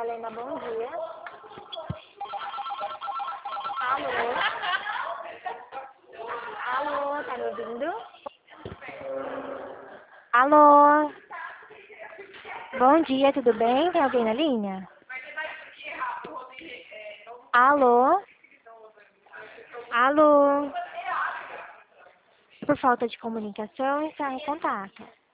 Madalena, bom dia. Alô? Alô, tá me ouvindo? Alô? Bom dia, tudo bem? Tem alguém na linha? Alô? Alô? Por falta de comunicação, está em contato.